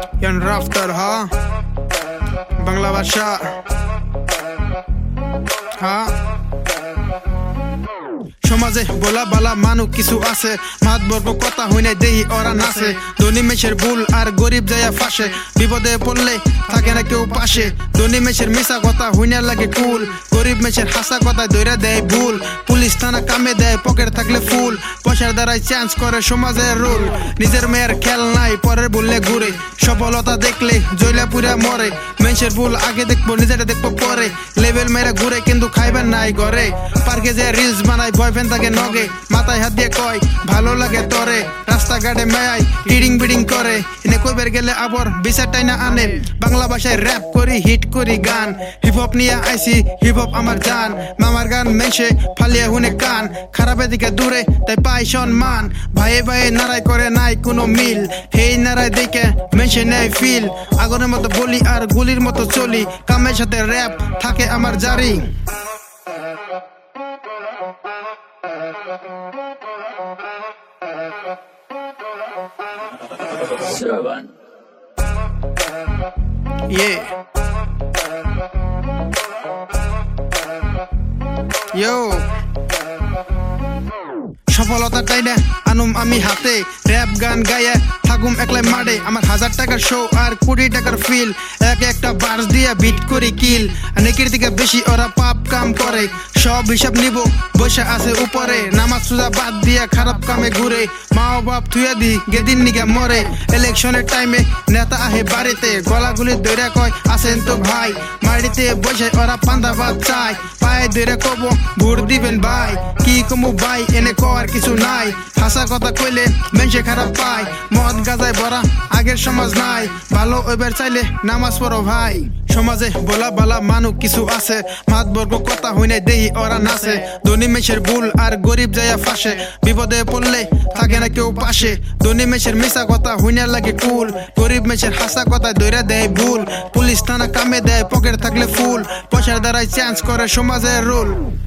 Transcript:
Yan Rafter, ha? Bangla Basha, ha? সমাজে বলা বালা মানুষ কিছু আছে মাতবর্গ কথা হই নাই দেহি ওরা নাচে ধনী মেশের ভুল আর গরিব যায়া ফাঁসে বিপদে পড়লে থাকে না কেউ পাশে ধনী মেশের মিশা কথা হই না লাগে কুল গরিব মেশের হাসা কথা দইরা দেয় ভুল পুলিশ থানা কামে দেয় পকেট থাকলে ফুল পয়সার দ্বারাই চেঞ্জ করে সমাজের রুল নিজের মেয়ের খেল নাই পরের বললে ঘুরে সফলতা দেখলে জয়লা পুরা মরে মেশের ভুল আগে দেখবো নিজেটা দেখবো পরে লেভেল মেরে ঘুরে কিন্তু খাইবেন নাই ঘরে পার্কে যে রিলস বানায় বয়ফ্রেন্ড থাকে নগে মাথায় হাত দিয়ে কয় ভালো লাগে তরে রাস্তাঘাটে মেয়াই টিডিং বিডিং করে এনে কইবার গেলে আবার বিচারটাই না আনে বাংলা ভাষায় র্যাপ করি হিট করি গান হিপ হপ নিয়ে আইসি হিপ হপ আমার জান মামার গান মেশে ফালিয়ে হুনে কান খারাপের দিকে দূরে তাই পাই সম্মান ভাইয়ে ভাইয়ে নারাই করে নাই কোনো মিল হেই নারাই দেখে মেশে নেয় ফিল আগুনের মতো বলি আর গুলির মতো চলি কামের সাথে র্যাপ থাকে আমার জারি Servant. Yeah. Yo. সফলতা চাই না আনুম আমি হাতে র‍্যাপ গান গায়ে থাকুম একলাই মাঠে আমার 1000 টাকার শো আর কোটি টাকার ফিল এক একটা বার্স দিয়ে বিট করি কিল নেকির দিকে বেশি ওরা পাপ কাম করে সব হিসাব নিব বসে আছে উপরে নামাজ সুজা বাদ দিয়ে খারাপ কামে ঘুরে মা বাপ থুয়া দি গেদিন নিগে মরে ইলেকশনের টাইমে নেতা আহে বাড়িতে গলাগুলি দইরা কয় আসেন তো ভাই মাড়িতে বসে ওরা পান্তা ভাত চায় পায়ে দইরা কব ভোট দিবেন ভাই কি কমু ভাই এনে কর কিছু নাই হাসা কথা কইলে মেনসে খারাপ পায় মদ গাজায় ভরা আগের সমাজ নাই ভালো ওইবার চাইলে নামাজ পড়ো ভাই সমাজে বলা বালা মানুষ কিছু আছে মাতবর্গ কথা হই নাই দেহি ওরা নাচে ধনী মেশের ভুল আর গরিব যায়া ফাঁসে বিপদে পড়লে থাকে না কেউ পাশে ধনী মেশের মিশা কথা হই না লাগে কুল গরিব মেশের হাসা কথা দইরা দেয় ভুল পুলিশ থানা কামে দেয় পকেট থাকলে ফুল পয়সার দ্বারাই চেঞ্জ করে সমাজের রুল